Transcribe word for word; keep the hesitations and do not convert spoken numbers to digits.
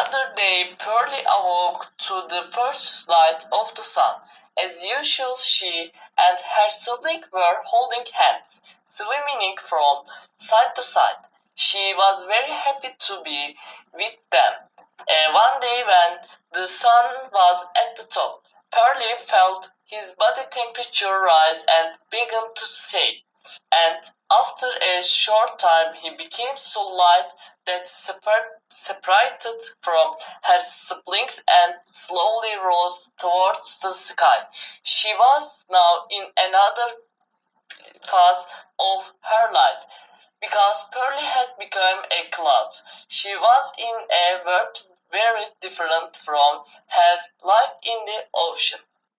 Another day Pearlie awoke to the first light of the sun. As usual she and her sibling were holding hands, swimming from side to side. She was very happy to be with them. Uh, one day when the sun was at the top, Pearlie felt his body temperature rise and began to shake, and after a short time he became so light that separated from her siblings and slowly rose towards the sky. She was now in another phase of her life, because Pearlie had become a cloud. She was in a world very different from her life in the ocean.